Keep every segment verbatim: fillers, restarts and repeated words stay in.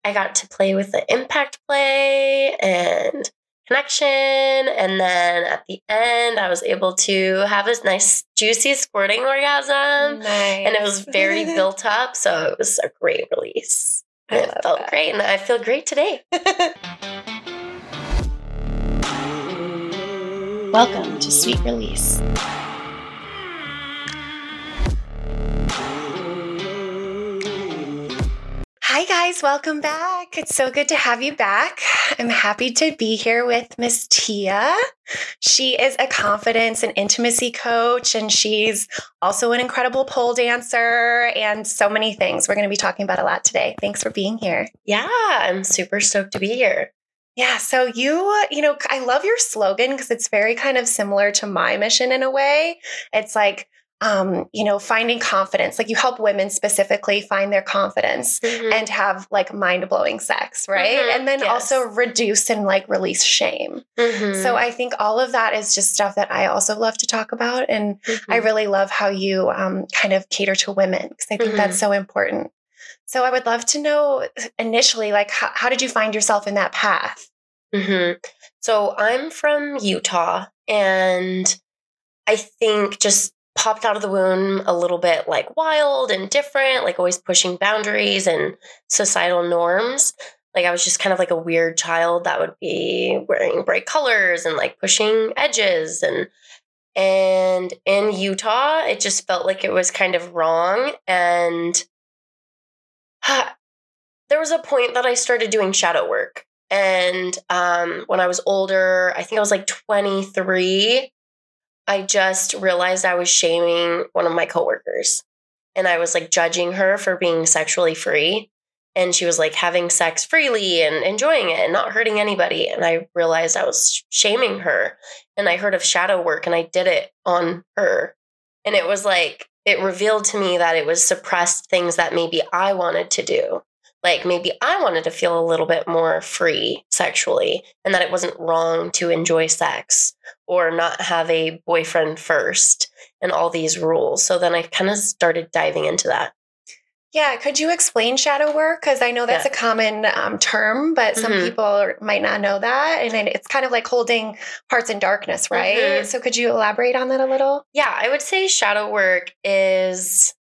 I got to play with the impact play and connection. And then at the end, I was able to have this nice, juicy squirting orgasm. Nice. And it was very built up. So it was a great release. And I it love felt that. great. And I feel great today. Welcome to Sweet Release. Hi guys, welcome back. It's so good to have you back. I'm happy to be here with Miss Tia. She is a confidence and intimacy coach, and she's also an incredible pole dancer and so many things. We're going to be talking about a lot today. Thanks for being here. Yeah, I'm super stoked to be here. Yeah, so you, you know, I love your slogan because it's very kind of similar to my mission in a way. It's like, Um, you know, finding confidence, like you help women specifically find their confidence mm-hmm. and have like mind-blowing sex, right? Mm-hmm. And then yes. also reduce and like release shame. Mm-hmm. So I think all of that is just stuff that I also love to talk about. And mm-hmm. I really love how you um, kind of cater to women because I think mm-hmm. that's so important. So I would love to know initially, like, how, how did you find yourself in that path? Mm-hmm. So I'm from Utah, and I think just popped out of the womb a little bit like wild and different, like always pushing boundaries and societal norms. Like I was just kind of like a weird child that would be wearing bright colors and like pushing edges. And, and in Utah, it just felt like it was kind of wrong. And uh, there was a point that I started doing shadow work. And um, when I was older, I think I was like twenty-three, I just realized I was shaming one of my coworkers, and I was like judging her for being sexually free. And she was like having sex freely and enjoying it and not hurting anybody. And I realized I was shaming her, and I heard of shadow work and I did it on her. And it was like, it revealed to me that it was suppressed things that maybe I wanted to do. Like maybe I wanted to feel a little bit more free sexually, and that it wasn't wrong to enjoy sex or not have a boyfriend first and all these rules. So then I kind of started diving into that. Yeah. Could you explain shadow work? Because I know that's yeah. a common um, term, but some mm-hmm. people might not know that. And it's kind of like holding parts in darkness, right? Mm-hmm. So could you elaborate on that a little? Yeah, I would say shadow work is...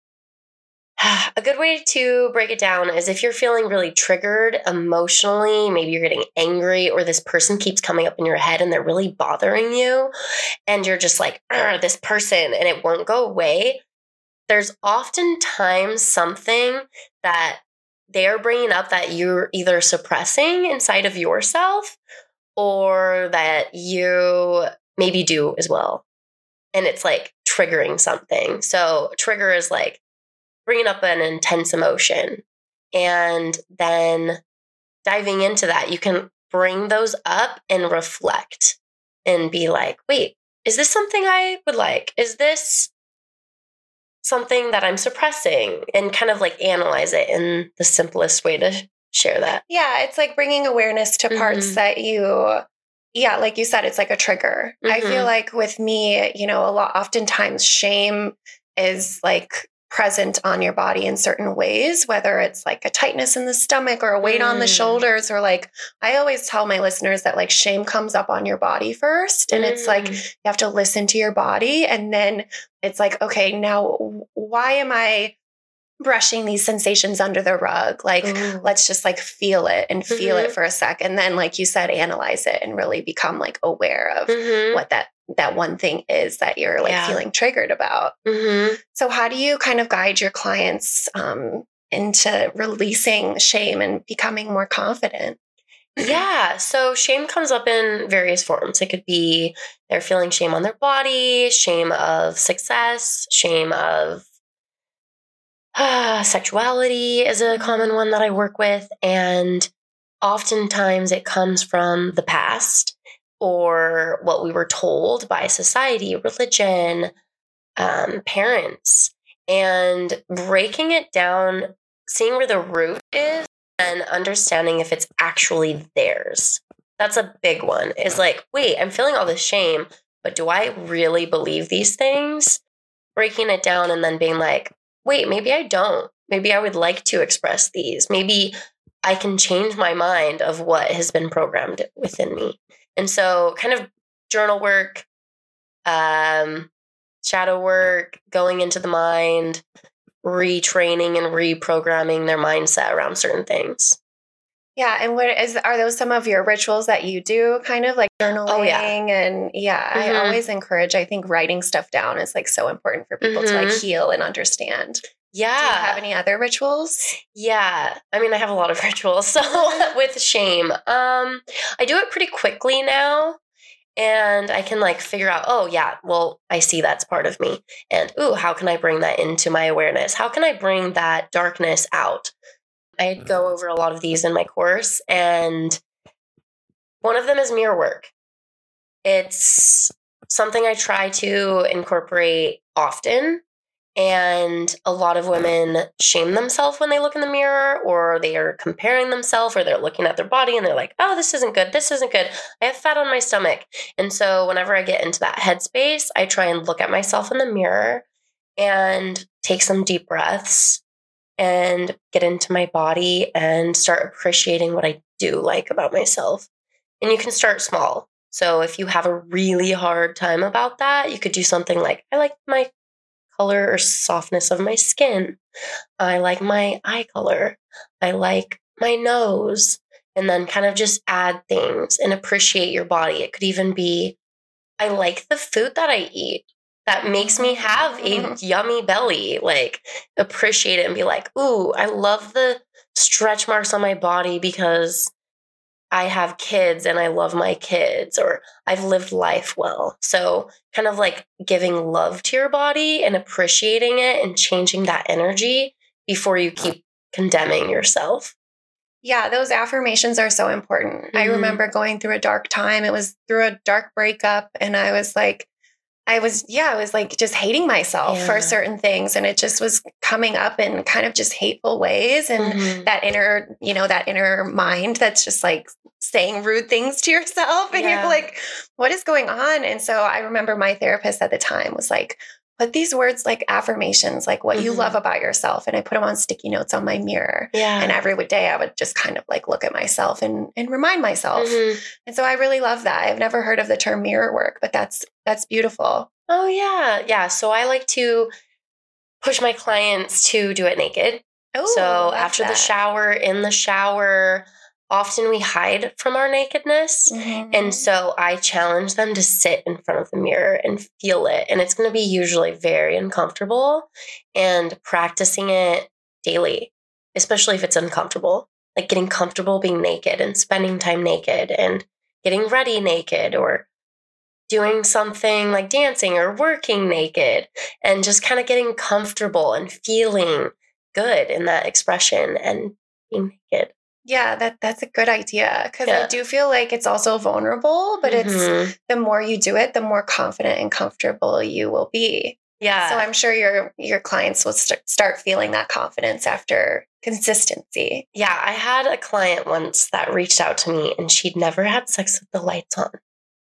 a good way to break it down is if you're feeling really triggered emotionally, maybe you're getting angry, or this person keeps coming up in your head and they're really bothering you, and you're just like, this person, and it won't go away. There's oftentimes something that they're bringing up that you're either suppressing inside of yourself or that you maybe do as well. And it's like triggering something. So trigger is like bringing up an intense emotion, and then diving into that, you can bring those up and reflect and be like, wait, is this something I would like? Is this something that I'm suppressing? And kind of like analyze it in the simplest way to share that. Yeah, it's like bringing awareness to parts mm-hmm. that you, yeah, like you said, it's like a trigger. Mm-hmm. I feel like with me, you know, a lot, oftentimes shame is like present on your body in certain ways, whether it's like a tightness in the stomach or a weight mm. on the shoulders, or like, I always tell my listeners that like shame comes up on your body first. And mm. it's like, you have to listen to your body. And then it's like, okay, now why am I brushing these sensations under the rug? Like, mm. let's just like feel it and feel mm-hmm. it for a sec. And then, like you said, analyze it and really become like aware of mm-hmm. what that that one thing is that you're like yeah. feeling triggered about. Mm-hmm. So how do you kind of guide your clients um, into releasing shame and becoming more confident? Yeah. So shame comes up in various forms. It could be they're feeling shame on their body, shame of success, shame of uh, sexuality is a common one that I work with. And oftentimes it comes from the past, or what we were told by society, religion, um, parents, and breaking it down, seeing where the root is and understanding if it's actually theirs. That's a big one. Is like, wait, I'm feeling all this shame, but do I really believe these things? Breaking it down and then being like, wait, maybe I don't. Maybe I would like to express these. Maybe I can change my mind of what has been programmed within me. And so kind of journal work, um, shadow work, going into the mind, retraining and reprogramming their mindset around certain things. Yeah. And what is, are those some of your rituals that you do, kind of like journaling? Oh, yeah. And yeah, mm-hmm. I always encourage, I think writing stuff down is like so important for people mm-hmm. to like heal and understand. Yeah. Do you have any other rituals? Yeah. I mean, I have a lot of rituals. So with shame, um, I do it pretty quickly now. And I can like figure out, oh yeah, well, I see that's part of me. And ooh, how can I bring that into my awareness? How can I bring that darkness out? I go over a lot of these in my course, and one of them is mirror work. It's something I try to incorporate often, and a lot of women shame themselves when they look in the mirror, or they are comparing themselves, or they're looking at their body and they're like, oh, this isn't good. This isn't good. I have fat on my stomach. And so whenever I get into that headspace, I try and look at myself in the mirror and take some deep breaths and get into my body and start appreciating what I do like about myself. And you can start small. So if you have a really hard time about that, you could do something like, I like my color or softness of my skin. I like my eye color. I like my nose. And then kind of just add things and appreciate your body. It could even be, I like the food that I eat. That makes me have a yummy belly. Like, appreciate it and be like, ooh, I love the stretch marks on my body because I have kids and I love my kids, or I've lived life well. So kind of like giving love to your body and appreciating it and changing that energy before you keep condemning yourself. Yeah, those affirmations are so important. Mm-hmm. I remember going through a dark time. It was through a dark breakup, and I was like, I was, yeah, I was like just hating myself yeah. for certain things. And it just was coming up in kind of just hateful ways. And mm-hmm. that inner, you know, that inner mind that's just like saying rude things to yourself. And yeah. you're like, what is going on? And so I remember my therapist at the time was like, put these words like affirmations, like what mm-hmm. you love about yourself. And I put them on sticky notes on my mirror. Yeah. And every day I would just kind of like look at myself and, and remind myself. Mm-hmm. And so I really love that. I've never heard of the term mirror work, but that's, that's beautiful. Oh yeah. Yeah. So I like to push my clients to do it naked. Oh, so after that. the shower, in the shower, often we hide from our nakedness. Mm-hmm. And so I challenge them to sit in front of the mirror and feel it. And it's going to be usually very uncomfortable, and practicing it daily, especially if it's uncomfortable, like getting comfortable being naked and spending time naked and getting ready naked, or doing something like dancing or working naked, and just kind of getting comfortable and feeling good in that expression and being naked. Yeah, that that's a good idea, because yeah. I do feel like it's also vulnerable, but mm-hmm. it's the more you do it, the more confident and comfortable you will be. Yeah. So I'm sure your your clients will st- start feeling that confidence after consistency. Yeah, I had a client once that reached out to me, and she'd never had sex with the lights on.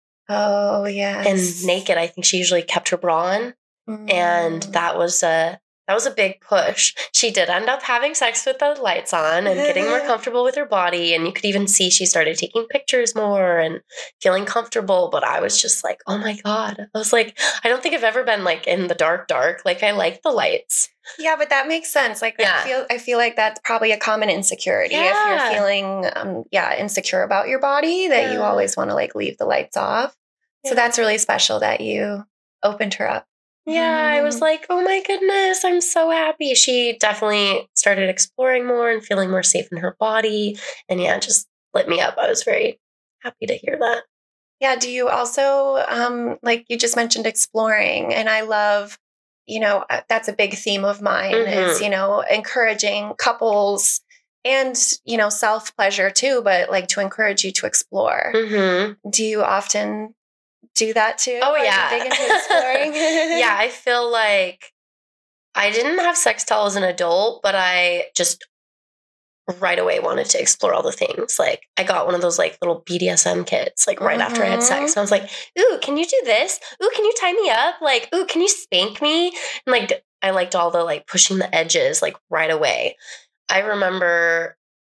Oh, yes. And naked. I think she usually kept her bra on, mm. and that was a That was a big push. She did end up having sex with the lights on and getting more comfortable with her body. And you could even see she started taking pictures more and feeling comfortable. But I was just like, oh my God. I was like, I don't think I've ever been like in the dark, dark. Like, I like the lights. Yeah, but that makes sense. Like, yeah. I feel, I feel like that's probably a common insecurity. Yeah. If you're feeling, um, yeah, insecure about your body, that yeah. you always want to like leave the lights off. Yeah. So that's really special that you opened her up. Yeah, I was like, oh my goodness, I'm so happy. She definitely started exploring more and feeling more safe in her body. And yeah, just lit me up. I was very happy to hear that. Yeah. Do you also, um, like you just mentioned exploring, and I love, you know, that's a big theme of mine mm-hmm. is, you know, encouraging couples and, you know, self-pleasure too, but like to encourage you to explore. Mm-hmm. Do you often do that too? Oh, yeah. Big into exploring? Yeah, I feel like I didn't have sex till as an adult, but I just right away wanted to explore all the things. Like, I got one of those like little B D S M kits, like right mm-hmm. after I had sex. And I was like, ooh, can you do this? Ooh, can you tie me up? Like, ooh, can you spank me? And like, I liked all the like pushing the edges like right away. I remember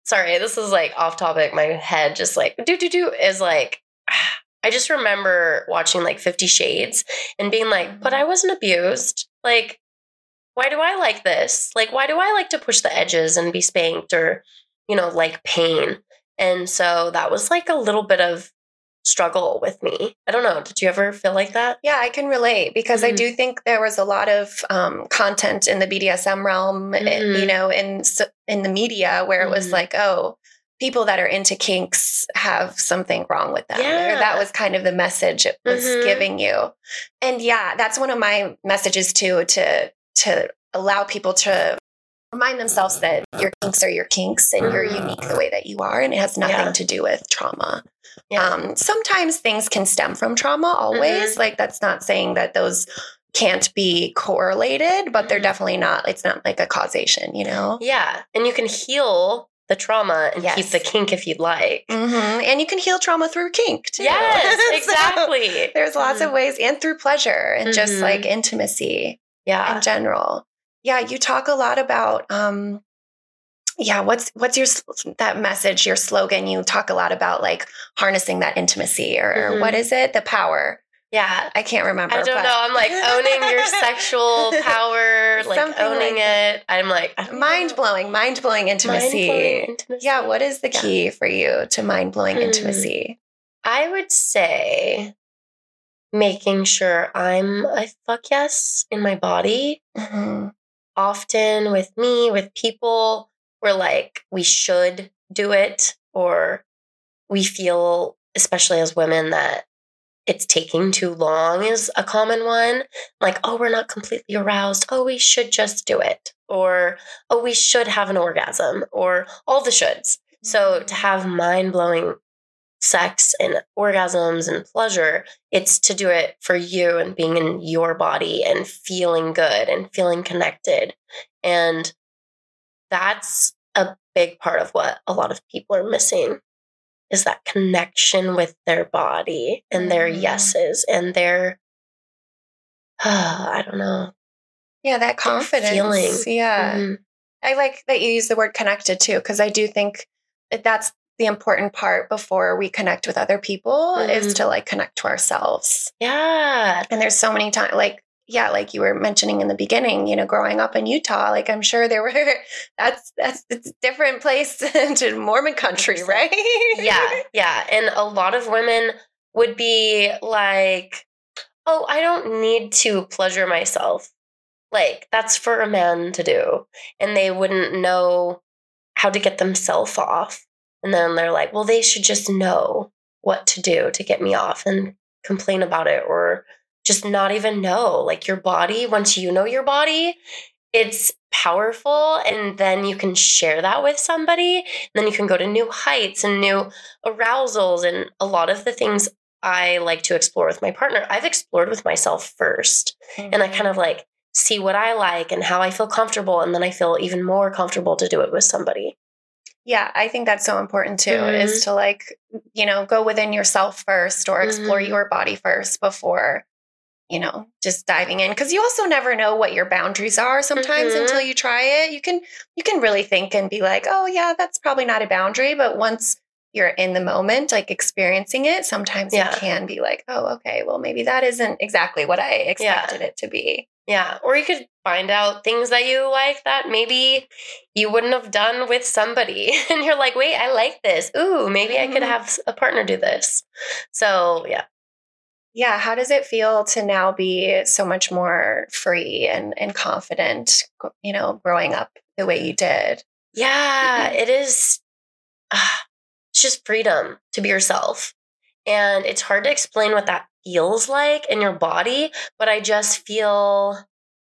sorry, this is like off topic. My head just like do do do is like. I just remember watching like Fifty Shades and being like, but I wasn't abused. Like, why do I like this? Like, why do I like to push the edges and be spanked or, you know, like pain? And so that was like a little bit of struggle with me. I don't know. Did you ever feel like that? Yeah, I can relate because mm-hmm. I do think there was a lot of um, content in the B D S M realm, mm-hmm. you know, in, in the media where it was mm-hmm. like, oh, people that are into kinks have something wrong with them. Yeah. Or that was kind of the message it was mm-hmm. giving you. And yeah, that's one of my messages too, to, to allow people to remind themselves that your kinks are your kinks and you're unique the way that you are. And it has nothing yeah. to do with trauma. Yeah. Um, sometimes things can stem from trauma always. Mm-hmm. Like that's not saying that those can't be correlated, but they're definitely not, it's not like a causation, you know? Yeah. And you can heal the trauma and yes. keep the kink if you'd like. Mm-hmm. And you can heal trauma through kink too. Yes, exactly. So there's lots mm-hmm. of ways, and through pleasure and mm-hmm. just like intimacy yeah. in general. Yeah, you talk a lot about, um, yeah, what's what's your, that message, your slogan, you talk a lot about like harnessing that intimacy or, mm-hmm. or what is it? The power. Yeah. I can't remember. I don't but. know. I'm like owning your sexual power, like Something owning like it. I'm like. Mind-blowing, mind-blowing intimacy. Mind-blowing intimacy. Yeah, what is the key yeah. for you to mind-blowing hmm. intimacy? I would say making sure I'm a fuck yes in my body. Mm-hmm. Often with me, with people, we're like, we should do it, or we feel, especially as women, that it's taking too long is a common one. Like, oh, we're not completely aroused. Oh, we should just do it. Or, oh, we should have an orgasm, or all the shoulds. So to have mind-blowing sex and orgasms and pleasure, it's to do it for you and being in your body and feeling good and feeling connected. And that's a big part of what a lot of people are missing. Is that connection with their body and their mm. yeses and their, uh, I don't know. Yeah, that confidence. Feeling. Yeah. Mm-hmm. I like that you use the word connected too, because I do think that that's the important part before we connect with other people mm. is to like connect to ourselves. Yeah. And there's so many times, like, yeah, like you were mentioning in the beginning, you know, growing up in Utah, like I'm sure there were, that's, that's it's a different place to Mormon country, right? Yeah. Yeah. And a lot of women would be like, oh, I don't need to pleasure myself. Like that's for a man to do. And they wouldn't know how to get themselves off. And then they're like, well, they should just know what to do to get me off and complain about it or just not even know. Like your body, once you know your body, it's powerful. And then you can share that with somebody. And then you can go to new heights and new arousals. And a lot of the things I like to explore with my partner, I've explored with myself first. Mm-hmm. And I kind of like see what I like and how I feel comfortable. And then I feel even more comfortable to do it with somebody. Yeah, I think that's so important too, mm-hmm. is to like, you know, go within yourself first or explore mm-hmm. your body first before, you know, just diving in. Because you also never know what your boundaries are sometimes mm-hmm. until you try it. You can, you can really think and be like, oh yeah, that's probably not a boundary. But once you're in the moment, like experiencing it, sometimes yeah. it can be like, oh, okay, well, maybe that isn't exactly what I expected yeah. it to be. Yeah. Or you could find out things that you like that maybe you wouldn't have done with somebody. And you're like, wait, I like this. Ooh, maybe mm-hmm. I could have a partner do this. So, yeah. Yeah. How does it feel to now be so much more free and, and confident, you know, growing up the way you did? Yeah, mm-hmm. it is. Uh, it's just freedom to be yourself. And it's hard to explain what that feels like in your body, but I just feel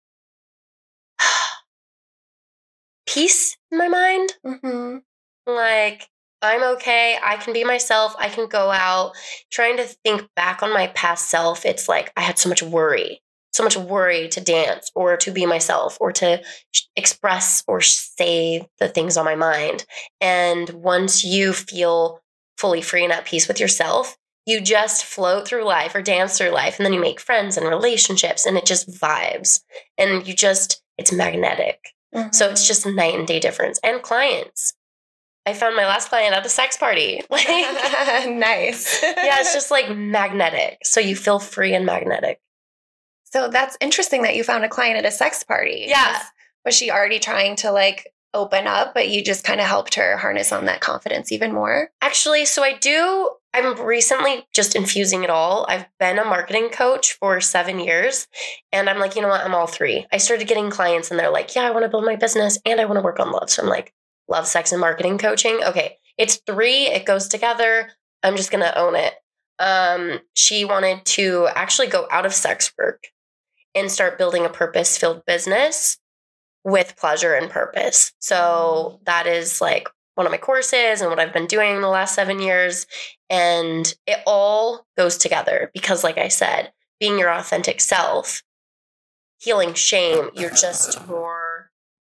peace in my mind. Mm-hmm. Like, I'm okay. I can be myself. I can go out. Trying to think back on my past self, it's like I had so much worry, so much worry to dance or to be myself or to express or say the things on my mind. And once you feel fully free and at peace with yourself, you just float through life or dance through life, and then you make friends and relationships, and it just vibes. And you just, it's magnetic. Mm-hmm. So it's just night and day difference. And clients. I found my last client at a sex party. Like, nice. Yeah, it's just like magnetic. So you feel free and magnetic. So that's interesting that you found a client at a sex party. Yeah. Was, was she already trying to like open up, but you just kind of helped her harness on that confidence even more? Actually, so I do, I'm recently just infusing it all. I've been a marketing coach for seven years and I'm like, you know what? I'm all three. I started getting clients and they're like, yeah, I want to build my business and I want to work on love. So I'm like, love, sex, and marketing coaching. Okay. It's three. It goes together. I'm just going to own it. Um, she wanted to actually go out of sex work and start building a purpose-filled business with pleasure and purpose. So that is like one of my courses and what I've been doing in the last seven years. And it all goes together because, like I said, being your authentic self, healing shame, you're just more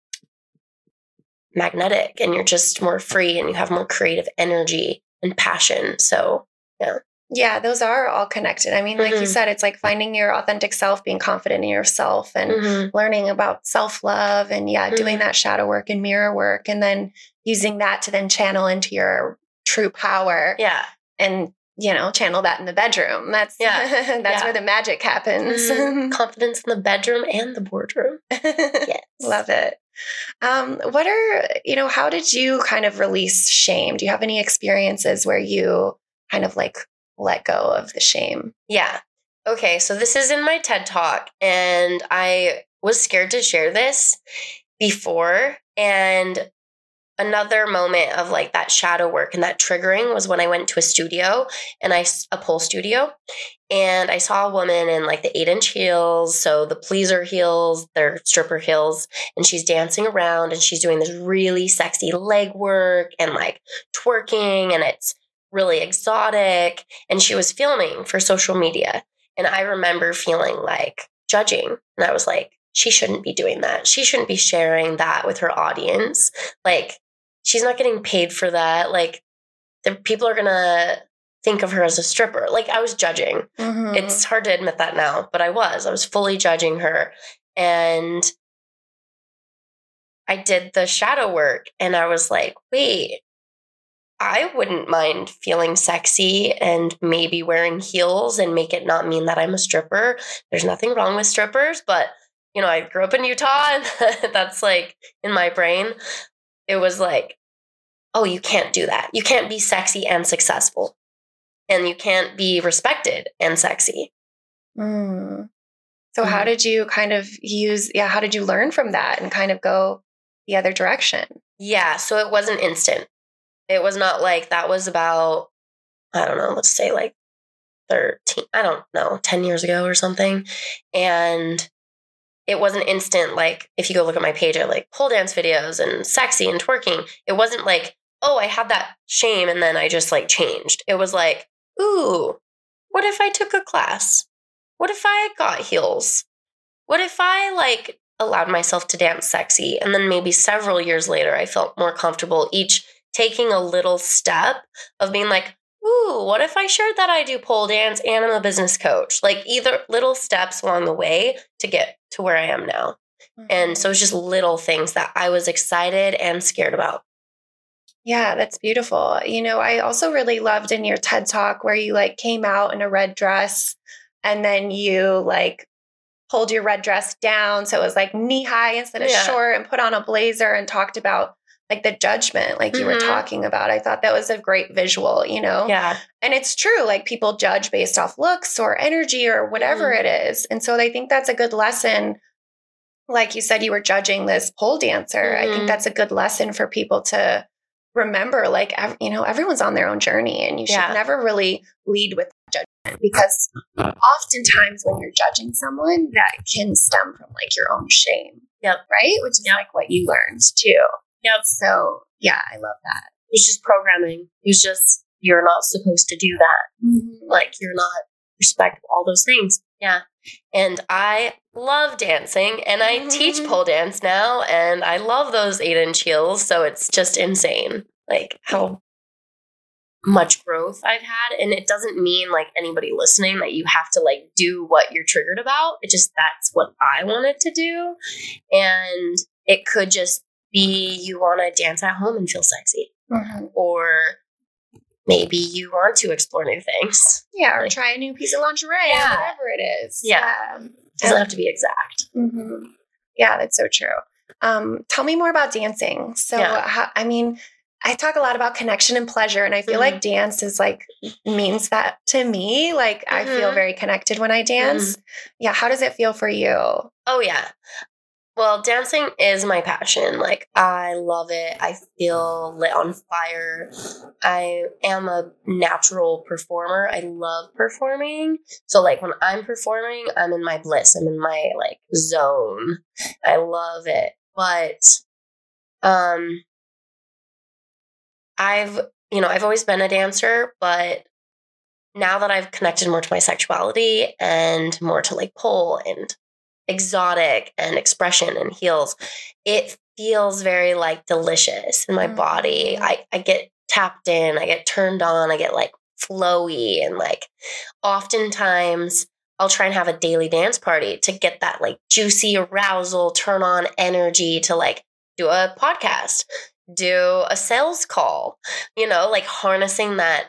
magnetic and you're just more free and you have more creative energy and passion. So, yeah. Yeah, those are all connected. I mean, like mm-hmm. you said, it's like finding your authentic self, being confident in yourself and mm-hmm. learning about self-love and yeah, mm-hmm. doing that shadow work and mirror work and then using that to then channel into your true power. Yeah. And, you know, channel that in the bedroom. That's yeah. that's yeah. where the magic happens. Mm-hmm. Confidence in the bedroom and the boardroom. Yes. Love it. Um, what are, you know, how did you kind of release shame? Do you have any experiences where you kind of like let go of the shame? Yeah. Okay. So this is in my TED Talk and I was scared to share this before. And another moment of like that shadow work and that triggering was when I went to a studio and I, a pole studio, and I saw a woman in like the eight inch heels. So the pleaser heels, they're stripper heels, and she's dancing around and she's doing this really sexy leg work and like twerking, and it's really exotic. And she was filming for social media. And I remember feeling like judging. And I was like, she shouldn't be doing that. She shouldn't be sharing that with her audience. Like, she's not getting paid for that. Like, the people are going to think of her as a stripper. Like, I was judging. Mm-hmm. It's hard to admit that now, but I was. I was fully judging her. And I did the shadow work and I was like, wait, I wouldn't mind feeling sexy and maybe wearing heels and make it not mean that I'm a stripper. There's nothing wrong with strippers, but, you know, I grew up in Utah and that's like in my brain. It was like, oh, you can't do that. You can't be sexy and successful. And you can't be respected and sexy. Mm. So mm. how did you kind of use, yeah, how did you learn from that and kind of go the other direction? Yeah, so it wasn't instant. It was not like that was about, I don't know, let's say like thirteen, I don't know, ten years ago or something. And it wasn't instant. Like if you go look at my page, I like pole dance videos and sexy and twerking. It wasn't like, oh, I had that shame and then I just like changed. It was like, ooh, what if I took a class? What if I got heels? What if I like allowed myself to dance sexy? And then maybe several years later, I felt more comfortable each taking a little step of being like, ooh, what if I shared that I do pole dance and I'm a business coach? Like either little steps along the way to get to where I am now. Mm-hmm. And so it's just little things that I was excited and scared about. Yeah, that's beautiful. You know, I also really loved in your TED Talk where you like came out in a red dress and then you like pulled your red dress down. So it was like knee high instead of yeah. short, and put on a blazer and talked about like the judgment, like you mm-hmm. were talking about. I thought that was a great visual, you know? Yeah. And it's true. Like people judge based off looks or energy or whatever mm-hmm. it is. And so I think that's a good lesson. Like you said, you were judging this pole dancer. Mm-hmm. I think that's a good lesson for people to remember, like, you know, everyone's on their own journey and you should yeah. never really lead with judgment, because oftentimes when you're judging someone, that can stem from like your own shame. Yep. Right? Which is yep. like what you learned too. Yep. So yeah, I love that. It's just programming. It's just, you're not supposed to do that. Mm-hmm. Like you're not respect all those things. Yeah. And I love dancing and I mm-hmm. teach pole dance now and I love those eight inch heels. So it's just insane. Like how much growth I've had. And it doesn't mean like anybody listening that you have to like do what you're triggered about. It just, that's what I wanted to do. And it could just be you want to dance at home and feel sexy. Mm-hmm. Or maybe you want to explore new things. Yeah, or like, try a new piece of lingerie, yeah. or whatever it is. Yeah. Um, doesn't have to be exact. Mm-hmm. Yeah, that's so true. Um, tell me more about dancing. So, Yeah. how, I mean, I talk a lot about connection and pleasure, and I feel mm-hmm. like dance is like, means that to me. Like, mm-hmm. I feel very connected when I dance. Mm-hmm. Yeah. How does it feel for you? Oh, yeah. Well, dancing is my passion. Like, I love it. I feel lit on fire. I am a natural performer. I love performing. So, like, when I'm performing, I'm in my bliss. I'm in my, like, zone. I love it. But, um, I've, you know, I've always been a dancer, but now that I've connected more to my sexuality and more to, like, pole and exotic and expression and heels, it feels very like delicious in my mm-hmm. body. I, I get tapped in, I get turned on, I get like flowy, and like oftentimes I'll try and have a daily dance party to get that like juicy arousal, turn on energy to like do a podcast, do a sales call, you know, like harnessing that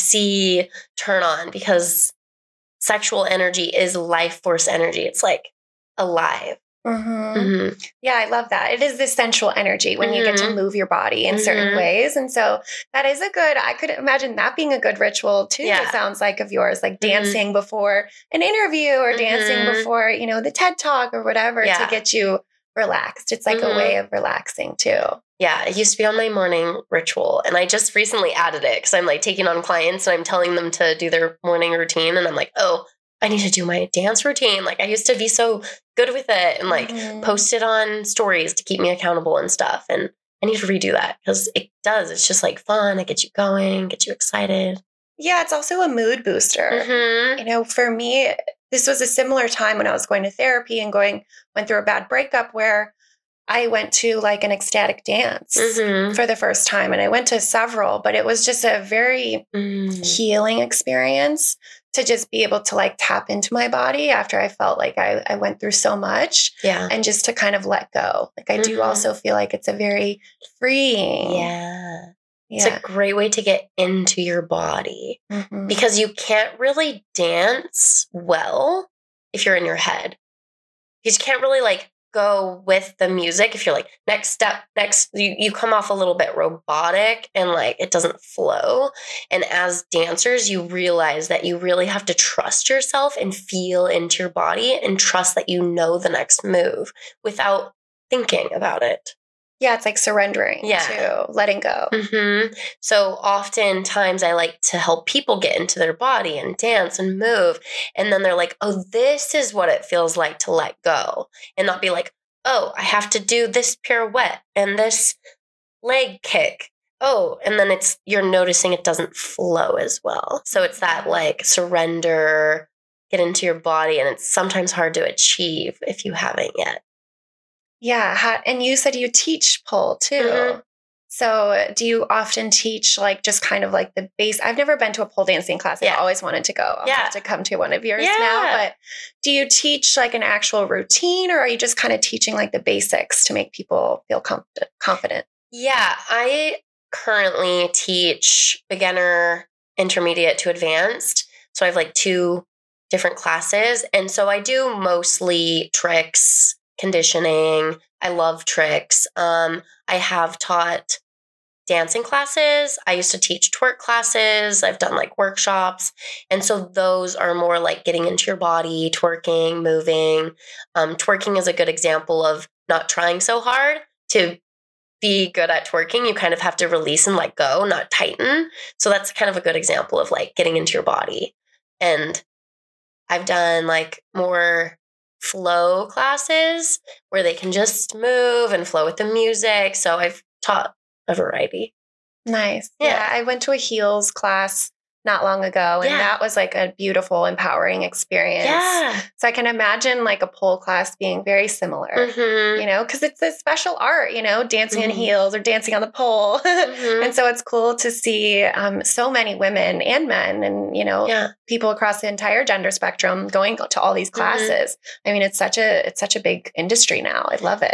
sexy turn on, because sexual energy is life force energy. It's like alive. Mm-hmm. Mm-hmm. Yeah, I love that. It is this sensual energy when mm-hmm. you get to move your body in mm-hmm. certain ways. And so that is a good, I could imagine that being a good ritual too. Yeah. It sounds like of yours, like mm-hmm. dancing before an interview or mm-hmm. dancing before, you know, the TED Talk or whatever yeah. to get you relaxed. It's like mm-hmm. a way of relaxing too. Yeah, it used to be on my morning ritual, and I just recently added it because I'm like taking on clients and I'm telling them to do their morning routine, and I'm like, oh, I need to do my dance routine. Like I used to be so good with it and like mm-hmm. post it on stories to keep me accountable and stuff, and I need to redo that because it does. It's just like fun. It gets you going, gets you excited. Yeah, it's also a mood booster. Mm-hmm. You know, for me, this was a similar time when I was going to therapy and going went through a bad breakup where I went to like an ecstatic dance mm-hmm. for the first time, and I went to several, but it was just a very mm. healing experience to just be able to like tap into my body after I felt like I, I went through so much yeah. and just to kind of let go. Like I mm-hmm. do also feel like it's a very freeing. Yeah. Yeah. It's a great way to get into your body mm-hmm. because you can't really dance well if you're in your head. You just can't really like go with the music. If you're like next step, next, you, you come off a little bit robotic and like it doesn't flow. And as dancers, you realize that you really have to trust yourself and feel into your body and trust that you know the next move without thinking about it. Yeah, it's like surrendering yeah. to letting go. Mm-hmm. So oftentimes I like to help people get into their body and dance and move. And then they're like, oh, this is what it feels like to let go. And not be like, oh, I have to do this pirouette and this leg kick. Oh, and then it's, you're noticing it doesn't flow as well. So it's that like surrender, get into your body. And it's sometimes hard to achieve if you haven't yet. Yeah. How, and you said you teach pole too. Mm-hmm. So do you often teach like just kind of like the base? I've never been to a pole dancing class. Yeah. I've always wanted to go. I'll yeah. have to come to one of yours yeah. now. But do you teach like an actual routine, or are you just kind of teaching like the basics to make people feel confident? confident? Yeah. I currently teach beginner, intermediate to advanced. So I have like two different classes. And so I do mostly tricks, conditioning. I love tricks. Um, I have taught dancing classes. I used to teach twerk classes. I've done like workshops. And so those are more like getting into your body, twerking, moving. Um, twerking is a good example of not trying so hard to be good at twerking. You kind of have to release and let go, not tighten. So that's kind of a good example of like getting into your body. And I've done like more flow classes where they can just move and flow with the music. So I've taught a variety. Nice. Yeah. yeah I went to a heels class not long ago, and yeah. that was like a beautiful, empowering experience. Yeah. So I can imagine like a pole class being very similar, mm-hmm. you know, because it's a special art, you know, dancing mm-hmm. in heels or dancing on the pole. Mm-hmm. And so it's cool to see um, so many women and men and, you know, yeah. people across the entire gender spectrum going to all these classes. Mm-hmm. I mean, it's such a, it's such a big industry now. I love it.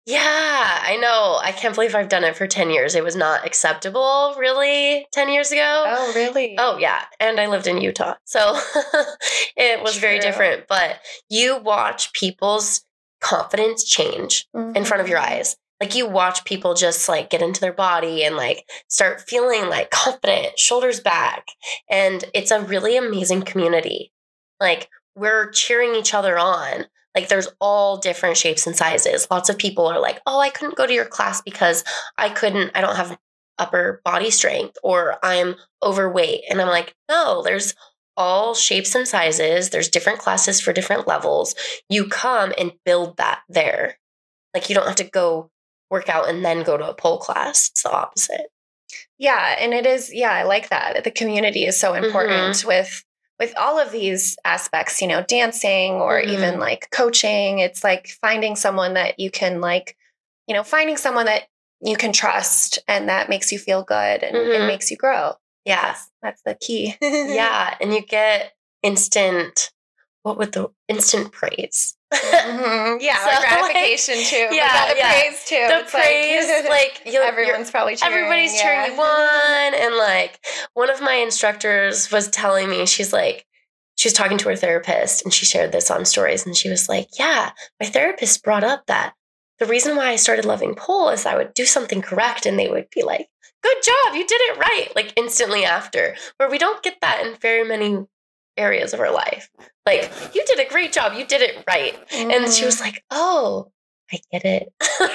Yeah, I know. I can't believe I've done it for ten years. It was not acceptable, really, ten years ago. Oh, really? Oh, yeah. And I lived in Utah. So it was True. very different. But you watch people's confidence change mm-hmm. in front of your eyes. Like you watch people just like get into their body and like start feeling like confident, shoulders back. And it's a really amazing community. Like we're cheering each other on. Like there's all different shapes and sizes. Lots of people are like, oh, I couldn't go to your class because I couldn't, I don't have upper body strength or I'm overweight. And I'm like, no, there's all shapes and sizes. There's different classes for different levels. You come and build that there. Like you don't have to go work out and then go to a pole class. It's the opposite. Yeah. And it is, yeah, I like that. The community is so important mm-hmm. with with all of these aspects, you know, dancing or mm-hmm. even like coaching. It's like finding someone that you can like, you know, finding someone that you can trust and that makes you feel good and mm-hmm. it makes you grow. Yeah. That's, that's the key. Yeah. And you get instant, what would the instant praise? Mm-hmm. Yeah, so, like gratification like, too. Yeah, but the yeah. praise too. The it's praise, like, like you're, everyone's you're, probably cheering. Everybody's yeah. cheering you on, and like one of my instructors was telling me, she's like, she was talking to her therapist, and she shared this on stories, and she was like, "Yeah, my therapist brought up that the reason why I started loving pole is I would do something correct, and they would be like, 'Good job, you did it right!' Like instantly after, where we don't get that in very many areas of our life. Like, you did a great job. You did it right." Mm-hmm. And she was like, oh, I get it.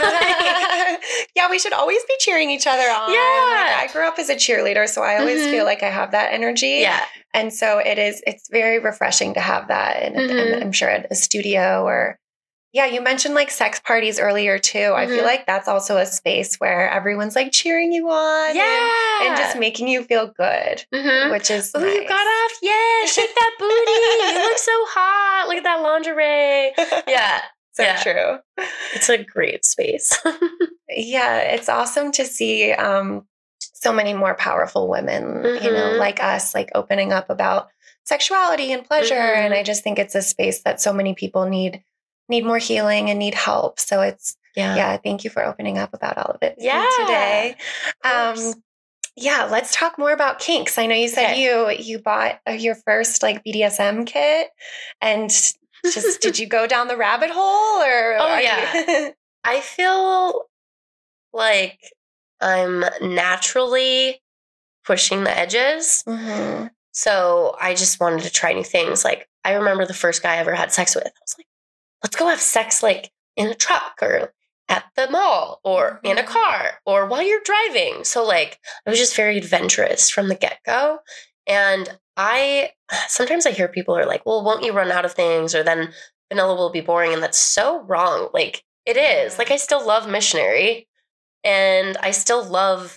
Yeah, we should always be cheering each other on. Yeah. Like, I grew up as a cheerleader, so I always mm-hmm. feel like I have that energy. Yeah. And so it is, it's very refreshing to have that. And mm-hmm. I'm sure at a studio or, yeah, you mentioned like sex parties earlier too. Mm-hmm. I feel like that's also a space where everyone's like cheering you on yeah. and, and just making you feel good, mm-hmm. which is Oh, nice. You got off? Yeah, shake that booty. You look so hot. Look at that lingerie. Yeah. So yeah. true. It's a great space. Yeah, it's awesome to see um, so many more powerful women, mm-hmm. you know, like us, like opening up about sexuality and pleasure. Mm-hmm. And I just think it's a space that so many people need need more healing and need help. So it's, yeah, yeah thank you for opening up about all of it yeah. today. Um, yeah, let's talk more about kinks. I know you said okay. you you bought your first like B D S M kit, and just did you go down the rabbit hole or? Oh yeah, you- I feel like I'm naturally pushing the edges. Mm-hmm. So I just wanted to try new things. Like I remember the first guy I ever had sex with. I was like, let's go have sex like in a truck or at the mall or mm-hmm. in a car or while you're driving. So like I was just very adventurous from the get-go. And I sometimes I hear people are like, well, won't you run out of things or then vanilla will be boring? And that's so wrong. Like it is. Like I still love missionary and I still love,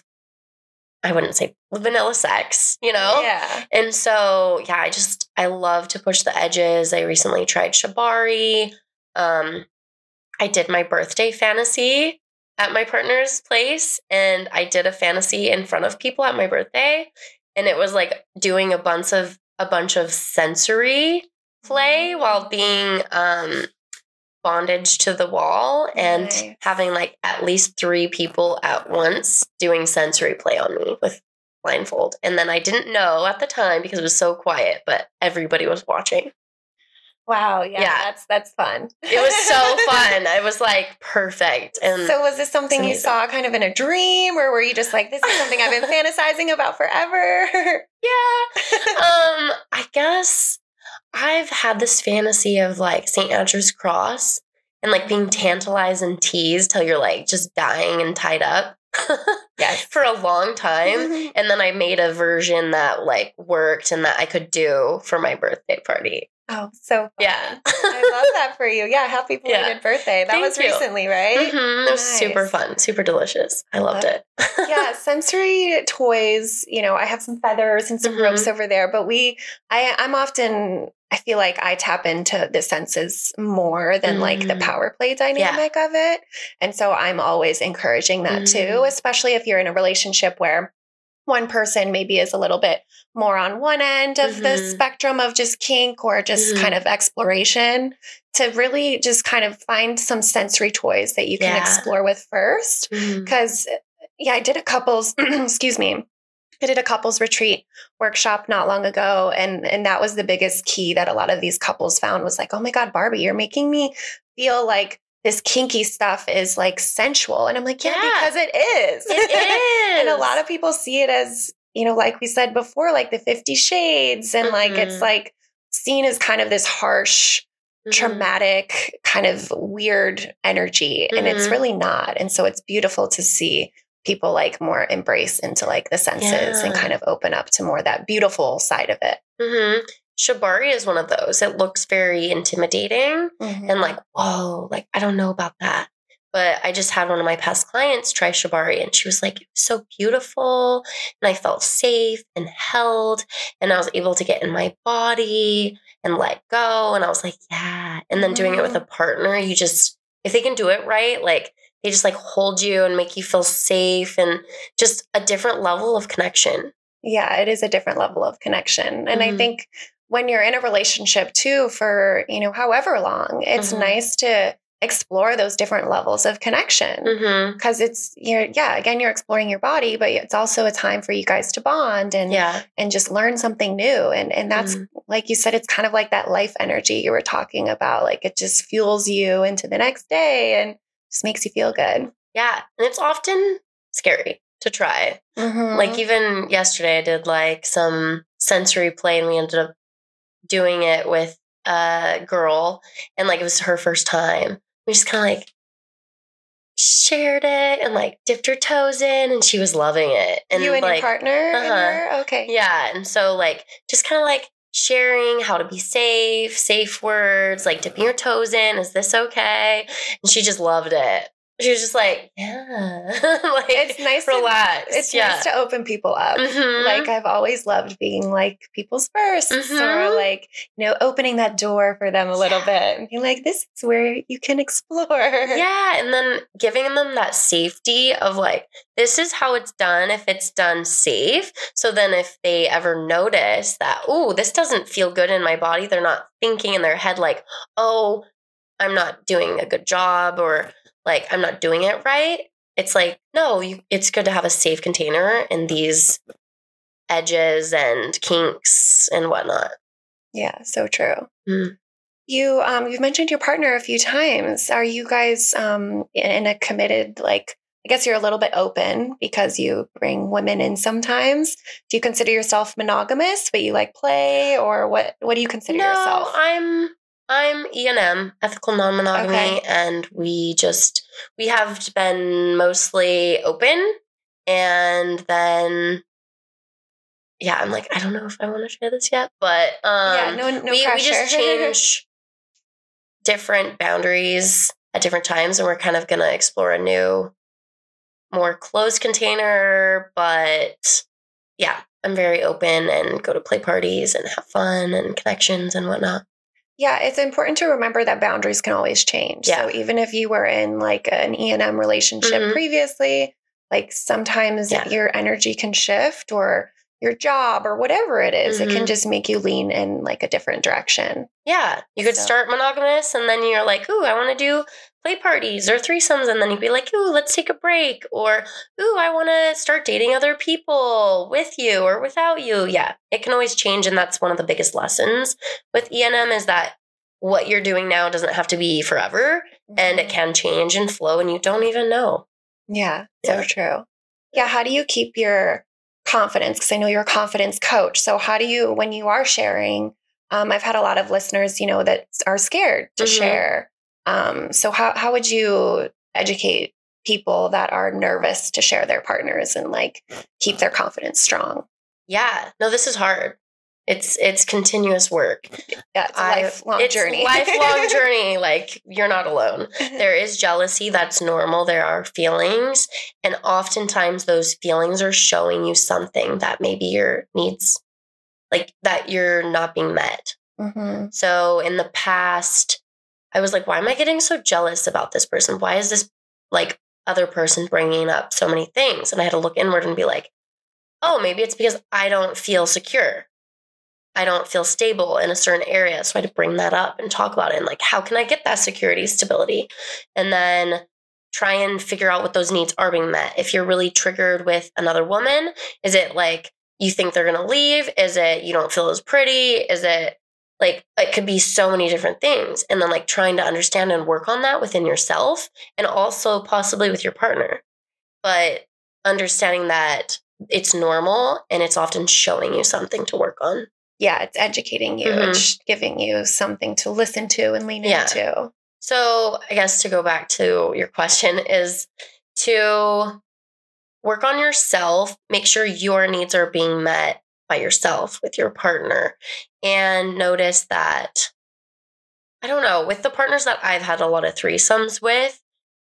I wouldn't say vanilla sex, you know? Yeah. And so, yeah, I just, I love to push the edges. I recently tried Shibari. Um, I did my birthday fantasy at my partner's place, and I did a fantasy in front of people at my birthday, and it was like doing a bunch of a bunch of sensory play while being um, bondage to the wall and nice. Having like at least three people at once doing sensory play on me with blindfold. And then I didn't know at the time because it was so quiet, but everybody was watching. Wow. Yeah, yeah. That's, that's fun. It was so fun. I was like, perfect. And so was this something you saw kind of in a dream, or were you just like, this is something I've been fantasizing about forever? Yeah. Um, I guess I've had this fantasy of like Saint Andrew's cross and like being tantalized and teased till you're like just dying and tied up. Yes. For a long time. And then I made a version that like worked and that I could do for my birthday party. Oh, so fun. Yeah. I love that for you. Yeah. Happy belated yeah. birthday. That Thank was you. recently, right? Mm-hmm. It was nice. Super fun, super delicious. I loved it. Yeah. Sensory toys, you know, I have some feathers and some mm-hmm. ropes over there, but we, I, I'm often, I feel like I tap into the senses more than mm-hmm. like the power play dynamic yeah. of it. And so I'm always encouraging that mm-hmm. too, especially if you're in a relationship where one person maybe is a little bit more on one end of mm-hmm. the spectrum of just kink or just mm-hmm. kind of exploration, to really just kind of find some sensory toys that you can yeah. explore with first. Because, mm-hmm. yeah, I did a couples, excuse me, I did a couples retreat workshop not long ago. And, and that was the biggest key that a lot of these couples found was like, oh my God, Barbie, you're making me feel like this kinky stuff is like sensual. And I'm like, yeah, yeah. because it is. It is. And a lot of people see it as, you know, like we said before, like the Fifty Shades. And mm-hmm. like, it's like seen as kind of this harsh, mm-hmm. traumatic, kind of weird energy. Mm-hmm. And it's really not. And so it's beautiful to see people like more embrace into like the senses yeah. and kind of open up to more that beautiful side of it. Mm-hmm. Shibari is one of those. It looks very intimidating mm-hmm. and like, whoa, like, I don't know about that. But I just had one of my past clients try Shibari and she was like, it was so beautiful. And I felt safe and held and I was able to get in my body and let go. And I was like, yeah. And then mm-hmm. doing it with a partner, you just, if they can do it right, like they just like hold you and make you feel safe and just a different level of connection. Yeah, it is a different level of connection. And mm-hmm. I think when you're in a relationship too, for, you know, however long, it's mm-hmm. nice to explore those different levels of connection because mm-hmm. it's, you're, yeah, again, you're exploring your body, but it's also a time for you guys to bond and, yeah. and just learn something new. And, and that's, mm-hmm. like you said, it's kind of like that life energy you were talking about. Like it just fuels you into the next day and just makes you feel good. Yeah. And it's often scary to try. Mm-hmm. Like even yesterday I did like some sensory play and we ended up doing it with a girl and like it was her first time. We just kind of like shared it and like dipped her toes in and she was loving it. And you and like, your partner? Uh-huh. And her? Okay. Yeah. And so like just kind of like sharing how to be safe, safe words, like dipping your toes in. Is this okay? And she just loved it. She was just like, yeah, like it's nice, relax. To, it's yeah. nice to open people up. Mm-hmm. Like I've always loved being like people's firsts mm-hmm. or like, you know, opening that door for them a little yeah. bit and being like, this is where you can explore. Yeah. And then giving them that safety of like, this is how it's done if it's done safe. So then if they ever notice that, oh, this doesn't feel good in my body, they're not thinking in their head like, oh, I'm not doing a good job or like, I'm not doing it right. It's like, no, you, it's good to have a safe container in these edges and kinks and whatnot. Yeah, so true. Mm. You, um, you've mentioned your partner a few times. Are you guys um, in a committed, like, I guess you're a little bit open because you bring women in sometimes. Do you consider yourself monogamous, but you like play, or what, what do you consider no, yourself? I'm... I'm E N M, ethical non-monogamy, okay. and we just, we have been mostly open, and then, yeah, I'm like, I don't know if I want to share this yet, but um, yeah, no, no we, pressure. we just change different boundaries at different times, and we're kind of going to explore a new, more closed container, but yeah, I'm very open and go to play parties and have fun and connections and whatnot. Yeah, it's important to remember that boundaries can always change. Yeah. So even if you were in like an E and M relationship mm-hmm. previously, like sometimes yeah. your energy can shift or your job or whatever it is, mm-hmm. it can just make you lean in like a different direction. Yeah. You could so. start monogamous and then you're like, ooh, I want to do play parties or threesomes. And then you'd be like, ooh, let's take a break. Or, ooh, I want to start dating other people with you or without you. Yeah. It can always change. And that's one of the biggest lessons with E N M is that what you're doing now doesn't have to be forever mm-hmm. and it can change and flow and you don't even know. Yeah. So yeah. true. Yeah. How do you keep your confidence? Because I know you're a confidence coach. So how do you, when you are sharing, um, I've had a lot of listeners, you know, that are scared to mm-hmm. share. Um, so how, how would you educate people that are nervous to share their partners and like keep their confidence strong? Yeah, no, this is hard. It's, it's continuous work. Yeah, it's a I, lifelong it's journey. lifelong journey. Like you're not alone. There is jealousy. That's normal. There are feelings. And oftentimes those feelings are showing you something that maybe your needs, like that you're not being met. Mm-hmm. So in the past, I was like, why am I getting so jealous about this person? Why is this like other person bringing up so many things? And I had to look inward and be like, oh, maybe it's because I don't feel secure. I don't feel stable in a certain area. So I had to bring that up and talk about it. And like, how can I get that security, stability? And then try and figure out what those needs are being met. If you're really triggered with another woman, is it like you think they're going to leave? Is it you don't feel as pretty? Is it like, it could be so many different things. And then like trying to understand and work on that within yourself and also possibly with your partner. But understanding that it's normal and it's often showing you something to work on. Yeah, it's educating you. Mm-hmm. It's giving you something to listen to and lean yeah. into. So I guess to go back to your question is to work on yourself, make sure your needs are being met by yourself with your partner, and notice that, I don't know, with the partners that I've had a lot of threesomes with,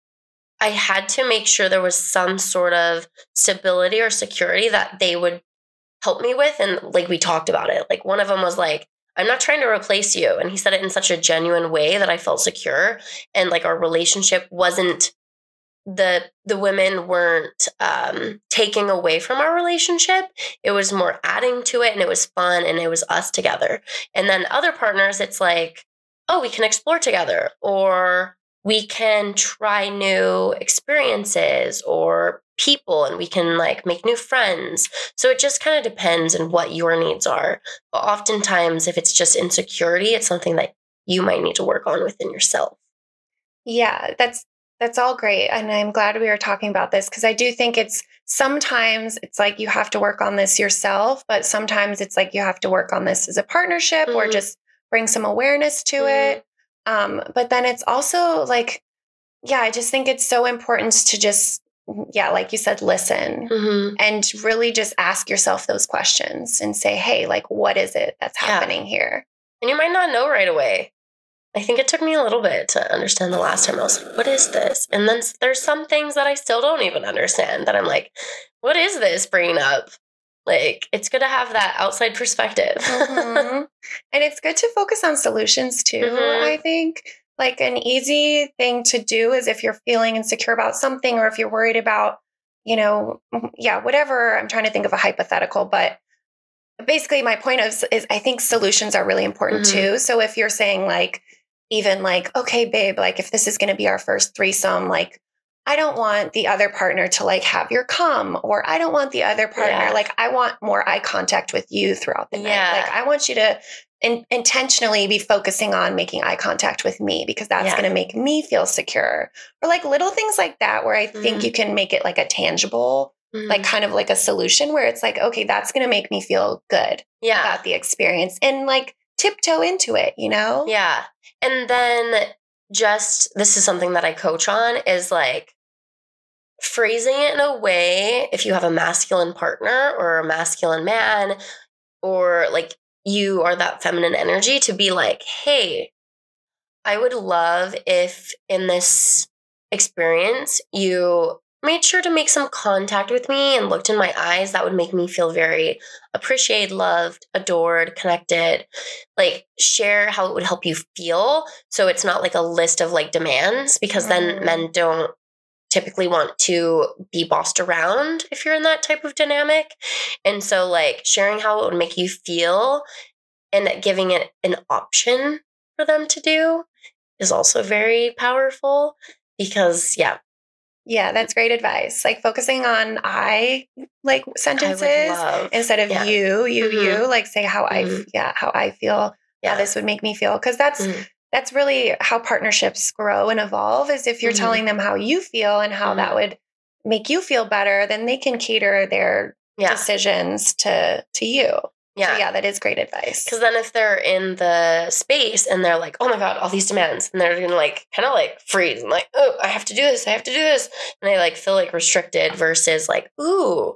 I had to make sure there was some sort of stability or security that they would help me with. And like we talked about it, like one of them was like, I'm not trying to replace you. And he said it in such a genuine way that I felt secure. And like our relationship wasn't, the the women weren't um, taking away from our relationship. It was more adding to it, and it was fun, and it was us together. And then other partners, it's like, oh, we can explore together, or we can try new experiences or people, and we can like make new friends. So it just kind of depends on what your needs are. But oftentimes, if it's just insecurity, it's something that you might need to work on within yourself. Yeah, that's that's all great. And I'm glad we were talking about this, because I do think it's sometimes it's like you have to work on this yourself, but sometimes it's like you have to work on this as a partnership mm-hmm. or just bring some awareness to mm-hmm. it. Um, but then it's also like, yeah, I just think it's so important to just, yeah, like you said, listen mm-hmm. and really just ask yourself those questions and say, hey, like, what is it that's happening yeah. here? And you might not know right away. I think it took me a little bit to understand the last time. I was like, what is this? And then there's some things that I still don't even understand that I'm like, what is this bringing up? Like, it's good to have that outside perspective. mm-hmm. And it's good to focus on solutions too, mm-hmm. I think. Like an easy thing to do is if you're feeling insecure about something, or if you're worried about, you know, yeah, whatever. I'm trying to think of a hypothetical, but basically my point is, is I think solutions are really important mm-hmm. too. So if you're saying like, even like, okay, babe, like if this is going to be our first threesome, like I don't want the other partner to like have your cum, or I don't want the other partner, yeah. like I want more eye contact with you throughout the night. Yeah. Like I want you to in- intentionally be focusing on making eye contact with me, because that's yeah. going to make me feel secure. Or like little things like that, where I mm-hmm. think you can make it like a tangible, mm-hmm. like kind of like a solution where it's like, okay, that's going to make me feel good yeah. about the experience, and like tiptoe into it, you know? Yeah. And then just, this is something that I coach on, is like phrasing it in a way, if you have a masculine partner or a masculine man, or like you are that feminine energy, to be like, hey, I would love if in this experience you made sure to make some contact with me and looked in my eyes. That would make me feel very appreciated, loved, adored, connected. Like share how it would help you feel. So it's not like a list of like demands, because then mm. men don't typically want to be bossed around if you're in that type of dynamic. And so like sharing how it would make you feel and giving it an option for them to do is also very powerful, because yeah, Yeah, that's great advice. Like focusing on I like sentences love, instead of yeah. you, you, mm-hmm. you, like say how mm-hmm. I, yeah, how I feel, yeah. how this would make me feel. Cause that's, mm-hmm. that's really how partnerships grow and evolve, is if you're mm-hmm. telling them how you feel and how mm-hmm. that would make you feel better, then they can cater their yeah. decisions to, to you. Yeah. So yeah, that is great advice. Because then if they're in the space and they're like, oh my God, all these demands, and they're going to like kind of like freeze and like, oh, I have to do this. I have to do this. And they like feel like restricted, versus like, ooh,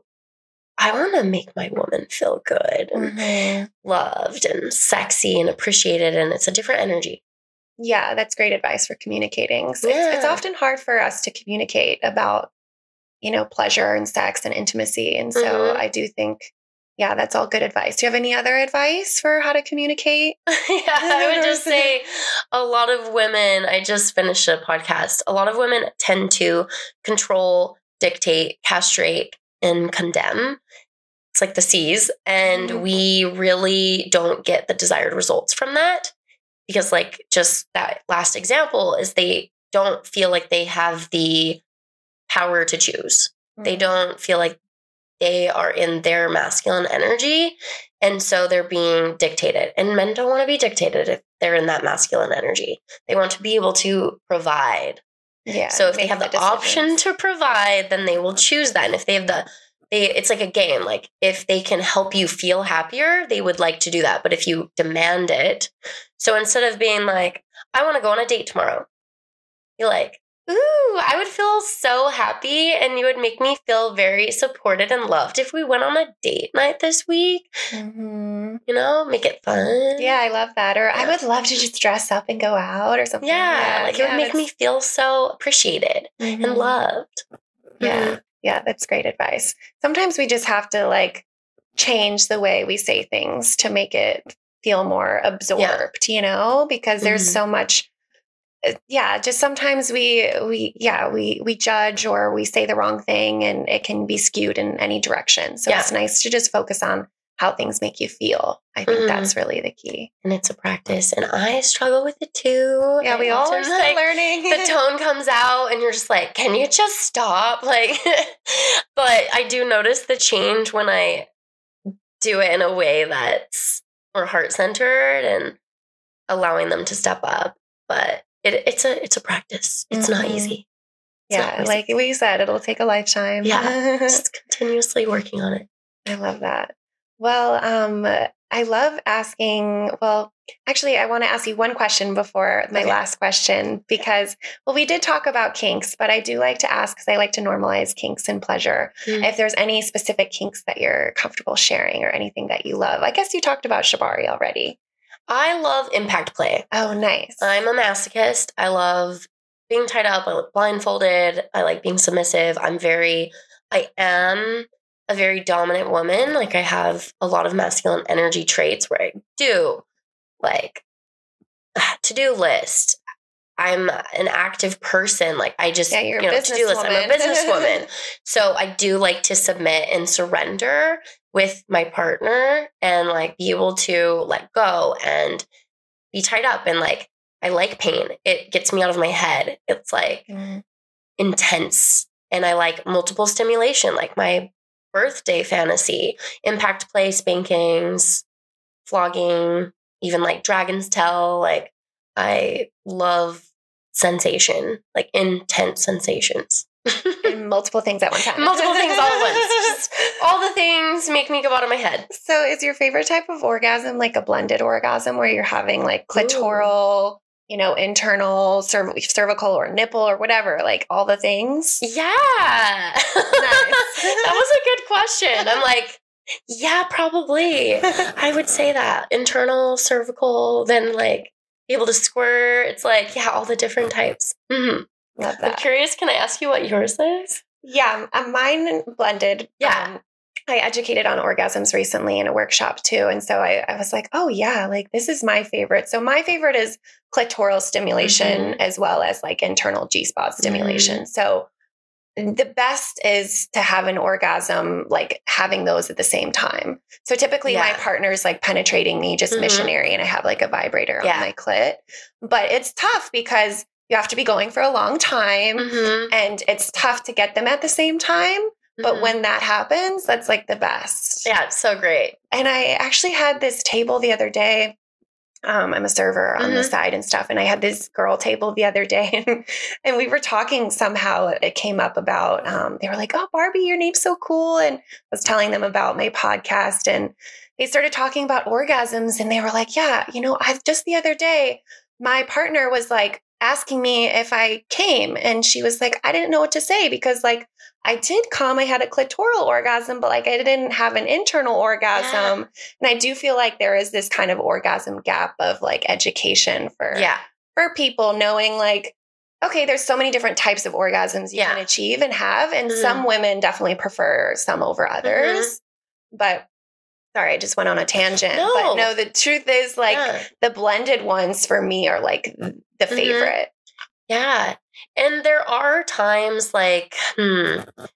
I want to make my woman feel good and mm-hmm. loved and sexy and appreciated. And it's a different energy. Yeah, that's great advice for communicating. So yeah. it's, it's often hard for us to communicate about, you know, pleasure and sex and intimacy. And so mm-hmm. I do think, yeah, that's all good advice. Do you have any other advice for how to communicate? Yeah, I would just say a lot of women, I just finished a podcast, a lot of women tend to control, dictate, castrate, and condemn. It's like the C's. And mm-hmm. we really don't get the desired results from that. Because like just that last example is they don't feel like they have the power to choose. Mm-hmm. They don't feel like they are in their masculine energy. And so they're being dictated. And men don't want to be dictated if they're in that masculine energy. They want to be able to provide. Yeah. So if they have the, the option to provide, then they will choose that. And if they have the, they, it's like a game. Like if they can help you feel happier, they would like to do that. But if you demand it, so instead of being like, I want to go on a date tomorrow, you're like, ooh, I would feel so happy and you would make me feel very supported and loved if we went on a date night this week. Mm-hmm. You know, make it fun. Yeah, I love that. Or yeah. I would love to just dress up and go out or something. Yeah, yeah like yeah, it would make me feel so appreciated mm-hmm. and loved. Yeah, mm-hmm. yeah, that's great advice. Sometimes we just have to like change the way we say things to make it feel more absorbed, yeah. you know, because there's mm-hmm. so much yeah, just sometimes we, we, yeah, we, we judge or we say the wrong thing and it can be skewed in any direction. So yeah. it's nice to just focus on how things make you feel. I think mm-hmm. that's really the key. And it's a practice. And I struggle with it too. Yeah, we all are still like, learning. The tone comes out and you're just like, can you just stop? Like, but I do notice the change when I do it in a way that's more heart-centered and allowing them to step up. But It, it's a it's a practice. It's mm-hmm. not easy. It's yeah, not easy. Like we said, it'll take a lifetime. Yeah, just continuously working on it. I love that. Well, um, I love asking, well, actually, I want to ask you one question before my okay. last question because, well, we did talk about kinks, but I do like to ask because I like to normalize kinks and pleasure. Mm-hmm. If there's any specific kinks that you're comfortable sharing or anything that you love. I guess you talked about shibari already. I love impact play. Oh, nice. I'm a masochist. I love being tied up. I like blindfolded. I like being submissive. I'm very, I am a very dominant woman. Like I have a lot of masculine energy traits where I do like to-do list. I'm an active person. Like I just, yeah, you're you know, a to-do list. I'm a businesswoman. So I do like to submit and surrender with my partner and like be able to let go and be tied up. And like, I like pain. It gets me out of my head. It's like mm. intense. And I like multiple stimulation, like my birthday fantasy, impact play, spankings, flogging, even like dragon's tail. Like I love sensation, like intense sensations. And multiple things at one time. Multiple things all at once. Just all the things make me go out of my head. So is your favorite type of orgasm like a blended orgasm where you're having like clitoral, Ooh. you know, internal, cerv- cervical or nipple or whatever, like all the things? Yeah. Nice. That was a good question. I'm like, yeah, probably. I would say that. Internal, cervical, then like be able to squirt. It's like, yeah, all the different types. Mm-hmm. Love that. I'm curious, can I ask you what yours is? Yeah, um, mine blended. Yeah. Um, I educated on orgasms recently in a workshop too. And so I, I was like, oh yeah, like this is my favorite. So my favorite is clitoral stimulation mm-hmm. as well as like internal G-spot stimulation. Mm-hmm. So the best is to have an orgasm, like having those at the same time. So typically yeah. my partner's like penetrating me just mm-hmm. missionary and I have like a vibrator yeah. on my clit. But it's tough because you have to be going for a long time mm-hmm. and it's tough to get them at the same time. But mm-hmm. when that happens, that's like the best. Yeah, it's so great. And I actually had this table the other day. Um, I'm a server on mm-hmm. the side and stuff. And I had this girl table the other day and, and we were talking somehow. It came up about, um, they were like, oh, Barbie, your name's so cool. And I was telling them about my podcast and they started talking about orgasms and they were like, yeah, you know, I've just the other day, my partner was like asking me if I came and she was like, I didn't know what to say because like, I did come, I had a clitoral orgasm, but like I didn't have an internal orgasm. Yeah. And I do feel like there is this kind of orgasm gap of like education for, yeah. for people knowing like, okay, there's so many different types of orgasms you yeah. can achieve and have. And mm-hmm. some women definitely prefer some over others. Mm-hmm. But sorry, I just went on a tangent. No. But no, the truth is like yeah. the blended ones for me are like the mm-hmm. favorite. Yeah. And there are times like, hmm,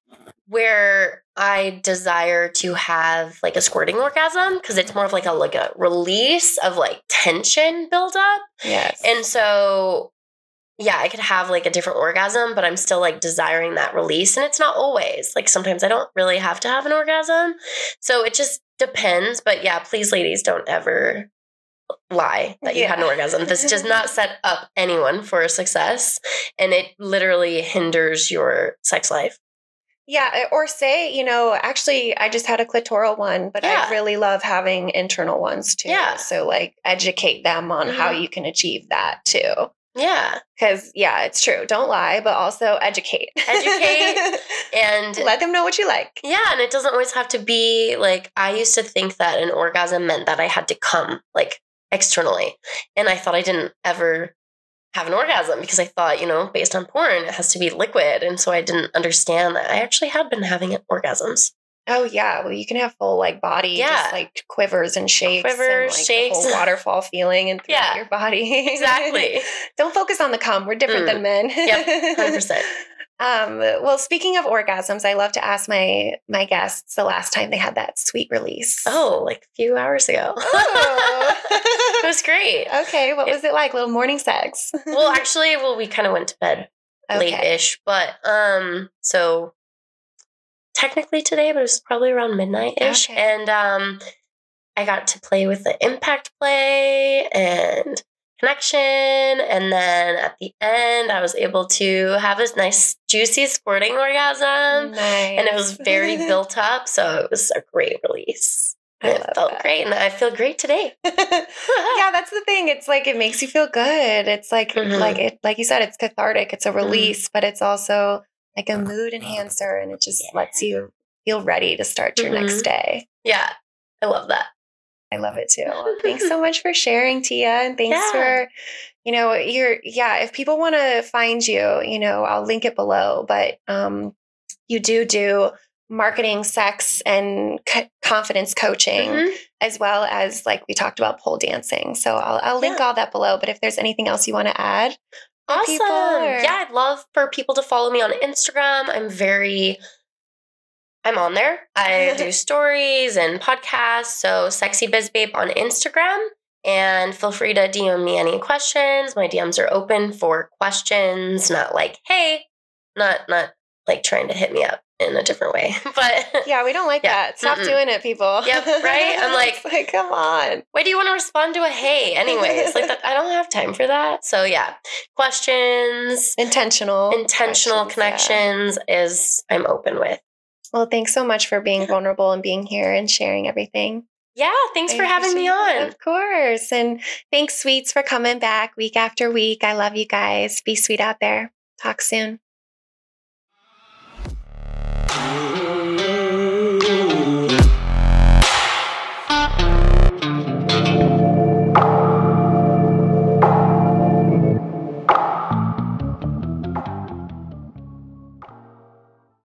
where I desire to have like a squirting orgasm because it's more of like a like a release of like tension buildup. Yes. And so yeah, I could have like a different orgasm, but I'm still like desiring that release. And it's not always. Like sometimes I don't really have to have an orgasm. So it just depends. But yeah, please, ladies, don't ever lie that you Yeah. had an orgasm. This does not set up anyone for success. And it literally hinders your sex life. Yeah, or say, you know, actually, I just had a clitoral one, but Yeah. I really love having internal ones too. Yeah. So, like, educate them on Mm-hmm. how you can achieve that too. Yeah. Because, yeah, it's true. Don't lie, but also educate. Educate and let them know what you like. Yeah, and it doesn't always have to be like, I used to think that an orgasm meant that I had to come like externally. And I thought I didn't ever have an orgasm because I thought, you know, based on porn, it has to be liquid. And so I didn't understand that I actually had been having orgasms. Oh, yeah. Well, you can have full like body, Yeah. just like quivers and shakes. Quivers, and, like, shakes. The whole waterfall feeling and throughout Yeah. your body. Exactly. Don't focus on the cum. We're different Mm. than men. Yep, one hundred percent. Um, well, speaking of orgasms, I love to ask my my guests the last time they had that sweet release. Oh, like a few hours ago. Oh. It was great. Okay, what was it like? Little morning sex? Well, actually, well, we kind of went to bed Okay. late-ish, but um, so technically today, but it was probably around midnight-ish, Okay. and um, I got to play with the impact play and connection, and then at the end, I was able to have this nice, juicy squirting orgasm, Nice. and it was very built up, so it was a great release. I And love it felt that. great, and I feel great today. Yeah, that's the thing. It's like it makes you feel good. It's like Mhm. like it like you said, it's cathartic. It's a Mm-hmm. release, but it's also like a mood enhancer, and it just Yeah. lets you feel ready to start your next Mhm. day. Yeah, I love that. I love it too. Well, thanks so much for sharing, Tia, and thanks Yeah. for, you know, you're yeah. If people want to find you, you know, I'll link it below. But um, you do do marketing, sex, and co- confidence coaching, Mhm. as well as like we talked about pole dancing. So I'll I'll link all that below. But if there's anything else you want to add, for Awesome. people, or- Yeah, I'd love for people to follow me on Instagram. I'm very, I'm on there. I do stories and podcasts. So Sexy Biz Babe on Instagram. And feel free to D M me any questions. My D Ms are open for questions, not like, hey, not not like trying to hit me up in a different way. But Yeah, we don't like Yeah. that. Stop Mm-mm. doing it, people. Yep, right? I'm like- It's like, come on. why do you want to respond to a hey anyways? Like that, I don't have time for that. So yeah, questions, Intentional. intentional questions, yeah. connections is I'm open with. Well, thanks so much for being vulnerable and being here and sharing everything. Yeah, thanks I for having me appreciate it. on. Of course. And thanks, sweets, for coming back week after week. I love you guys. Be sweet out there. Talk soon.